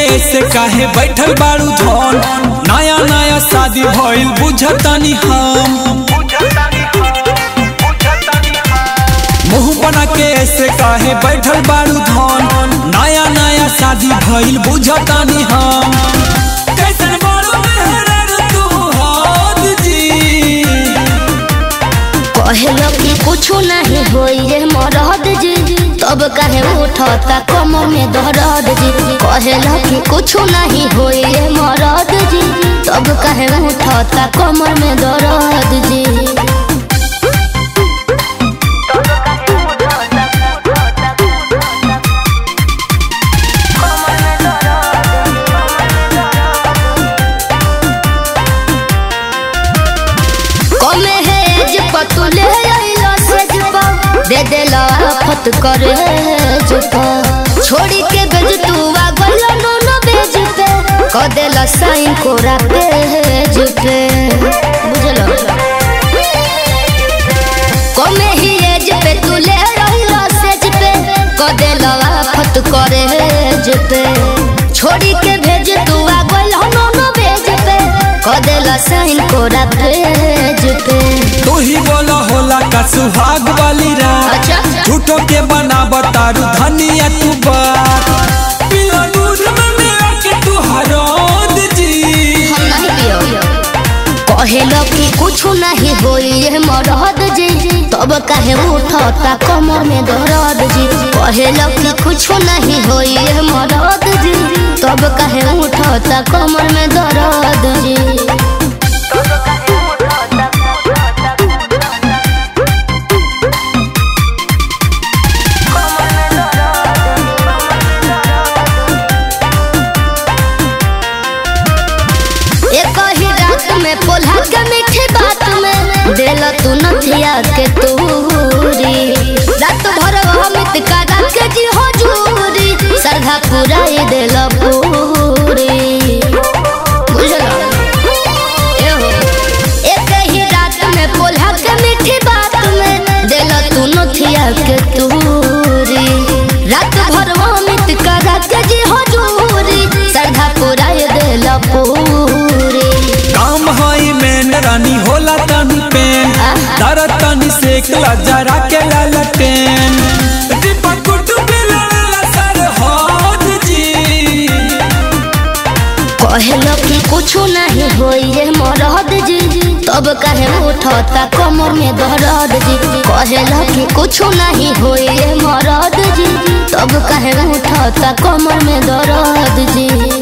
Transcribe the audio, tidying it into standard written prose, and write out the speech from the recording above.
ऐसे काहे बैठल बारू धन। नया नया शादी भइल बुझतानी हम। मुँह बना के ऐसे काहे बैठल बारू धन। नया नया शादी भइल बुझतानी हम। कैसन बारू मेहरारू तू हाथ जी। कहलो कि कुछो नहीं होई रे मरद जी, तब काहे उठता कमर में दर्द जी। कहलो कि कुछो नहीं होई रे मरद जी, तब काहे उठता कमर में दर्द जी। दे देला फत करे जुपा, छोड़ी के बेज तू आ गइल नो बेज पे, क देला साइन कोरा पेज पे। बुझलो कमे ही एज पे तू ले रहिला सेज पे, क देला फत करे जुपे, छोड़ी के भेज तू आ गइल नो बेज पे, क देला साइन कोरा पेज पे। तू ही बोला होला का सुहाग वाली रात। झूठो के बना बतारू धनिया तू बात। पियो दूध में मेरा के तू हरोद जी। हम नहीं पियो। कहलो कि कुछो नहीं होई रे मरद जी, तब काहे उठता कमर में दर्द जी। कहलो कि कुछो नहीं होई रे मरद जी, तब काहे उठता कमर में दर्द जी। पोल्हा के मीठी बात में देल तू नथिया के तूरी, रात भर अमित करा के जी हजूरी, सरधा पुराई देल पूरी। बुझलो एक ही रात में पोल्हा के मीठी बात में देल तू नथिया के तूरी, रात भर अमित करा के जी हजूरी, सरधा पुराई देल पूरी। काम हई में रानी होला तनी पेन, दरद तनी सेकला जरा के लालटेन। दीपक कुटु बिलला सर हाथ जी। कहलो कि कुछो नहीं होई रे मरद जी, तब काहे उठता कमर में दर्द जी। कहलो कि कुछो नहीं होई रे मरद जी, तब काहे उठता कमर में दर्द जी।